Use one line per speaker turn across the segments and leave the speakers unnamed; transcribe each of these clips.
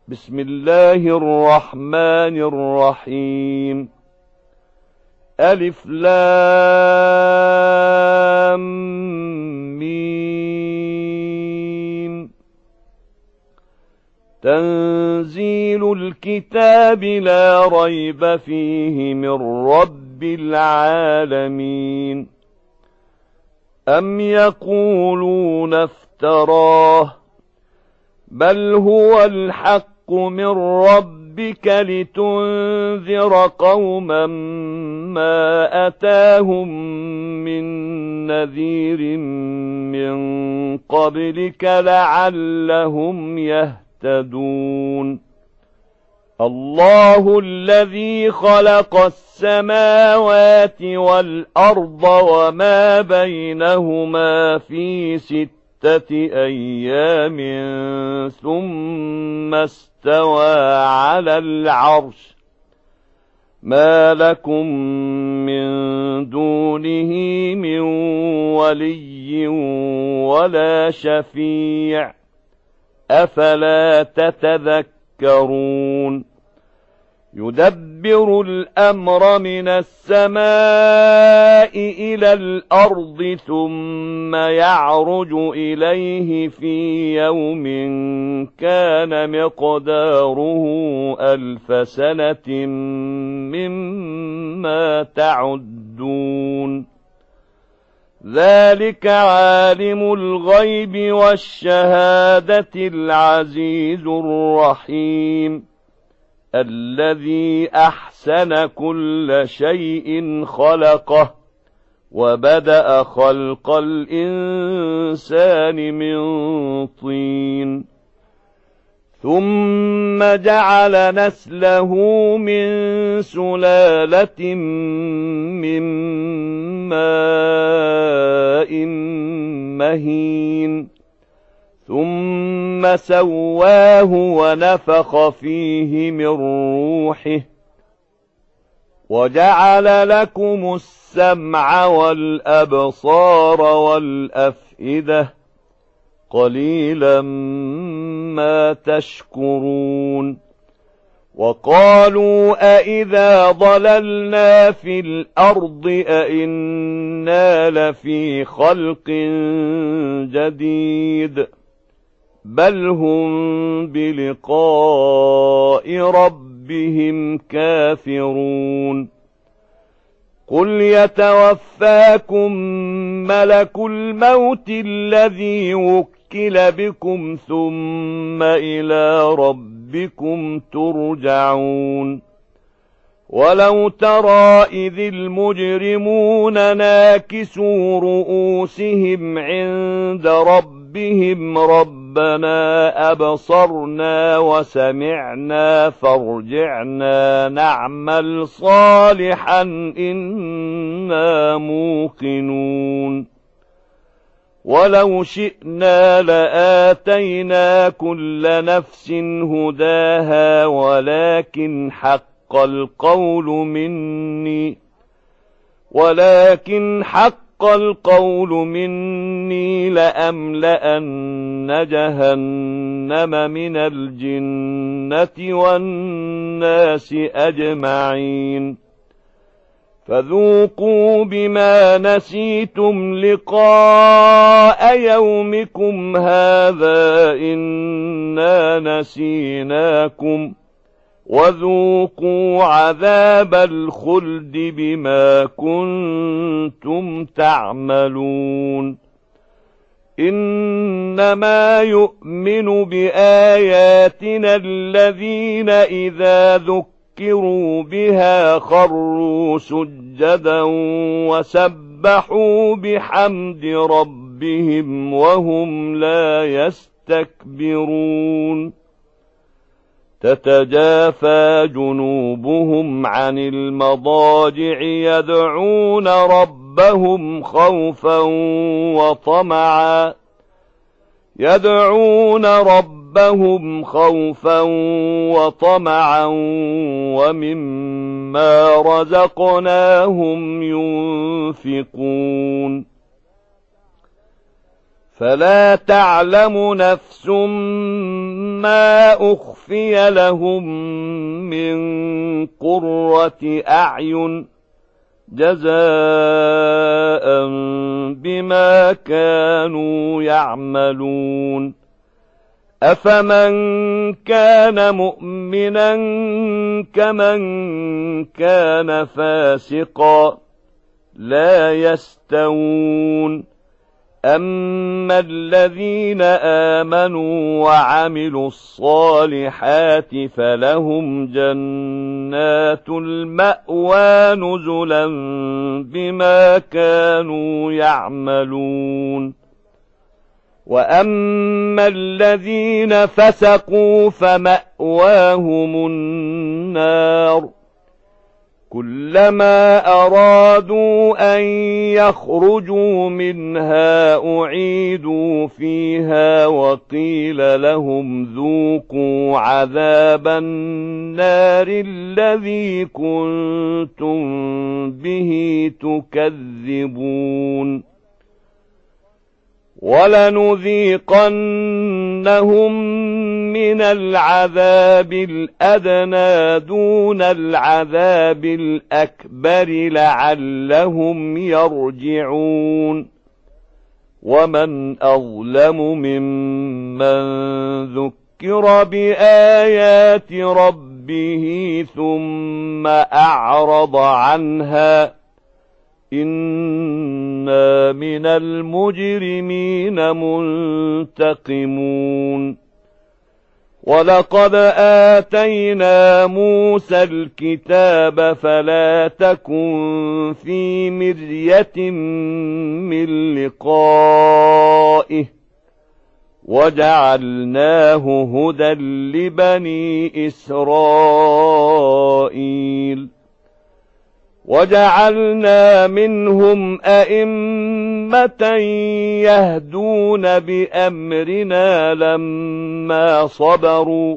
بسم الله الرحمن الرحيم. ألف لام ميم. تنزيل الكتاب لا ريب فيه من رب العالمين. أم يقولون افتراه بل هو الحق من ربك لتنذر قوما ما أتاهم من نذير من قبلك لعلهم يهتدون. الله الذي خلق السماوات والأرض وما بينهما في 6 أيام ثم استوى على العرش. ما لكم من دونه من ولي ولا شفيع أفلا تتذكرون. يدبر الأمر من السماء إلى الأرض ثم يعرج إليه في يوم كان مقداره 1000 سنة مما تعدون. ذلك عالم الغيب والشهادة العزيز الرحيم الذي أحسن كل شيء خلقه وبدأ خلق الإنسان من طين ثم جعل نسله من سلالة من ماء مهين ثم سواه ونفخ فيه من روحه وجعل لكم السمع والأبصار والأفئدة قليلا ما تشكرون. وقالوا أئذا ضللنا في الأرض أئنا لفي خلق جديد بل هم بلقاء ربهم كافرون. قل يتوفاكم ملك الموت الذي وكل بكم ثم إلى ربكم ترجعون. ولو ترى إذ المجرمون ناكسوا رؤوسهم عند ربهم ربنا أبصرنا وسمعنا فارجعنا نعمل صالحا إنا موقنون. ولو شئنا لآتينا كل نفس هداها ولكن حق القول مني لأملأن جهنم من الجنة والناس أجمعين. فذوقوا بما نسيتم لقاء يومكم هذا إنا نسيناكم وذوقوا عذاب الخلد بما كنتم تعملون. إنما يؤمن بآياتنا الذين إذا ذكروا بها خروا سجدا وسبحوا بحمد ربهم وهم لا يستكبرون. تتجافى جنوبهم عن المضاجع يدعون ربهم خوفا وطمعا ومما رزقناهم ينفقون. فلا تعلم نفس ما أخفي لهم من قرة أعين جزاء بما كانوا يعملون أفمن كان مؤمنا كمن كان فاسقا لا يستوون أما الذين آمنوا وعملوا الصالحات فلهم جنات المأوى نزلا بما كانوا يعملون وأما الذين فسقوا فمأواهم النار كلما أرادوا أن يخرجوا منها أعيدوا فيها وقيل لهم ذوقوا عذاب النار الذي كنتم به تكذبون ولنذيقنهم من العذاب الأدنى دون العذاب الأكبر لعلهم يرجعون ومن أظلم ممن ذكر بآيات ربه ثم أعرض عنها إنا من المجرمين منتقمون ولقد آتينا موسى الكتاب فلا تكن في مرية من لقائه وجعلناه هدى لبني إسرائيل وجعلنا منهم أئمة يهدون بأمرنا لما صبروا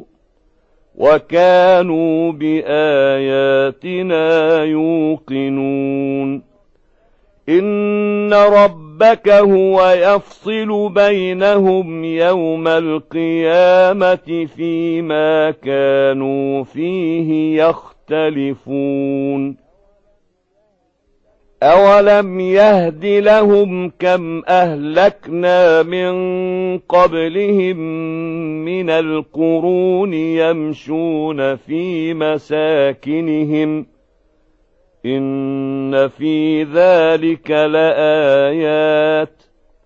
وكانوا بآياتنا يوقنون إن ربك هو يفصل بينهم يوم القيامة فيما كانوا فيه يختلفون أولم يهد لهم كم أهلكنا من قبلهم من القرون يمشون في مساكنهم إن في ذلك لآيات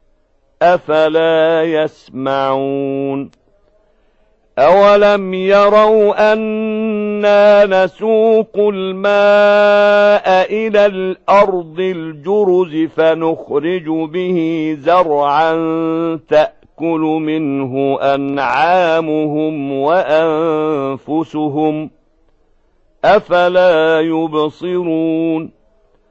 أفلا يسمعون أولم يروا أنا نسوق الماء إلى الأرض الجرز فنخرج به زرعا تأكل منه أنعامهم وأنفسهم أفلا يبصرون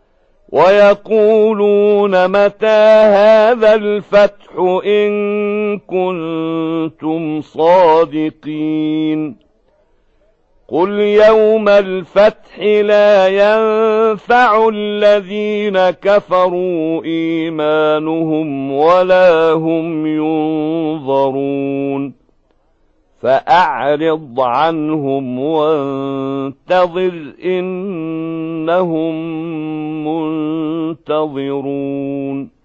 ويقولون متى هذا الفتح إن كنتم صادقين قل يوم الفتح لا ينفع الذين كفروا إيمانهم ولا هم ينظرون فأعرض عنهم وانتظر إنهم منتظرون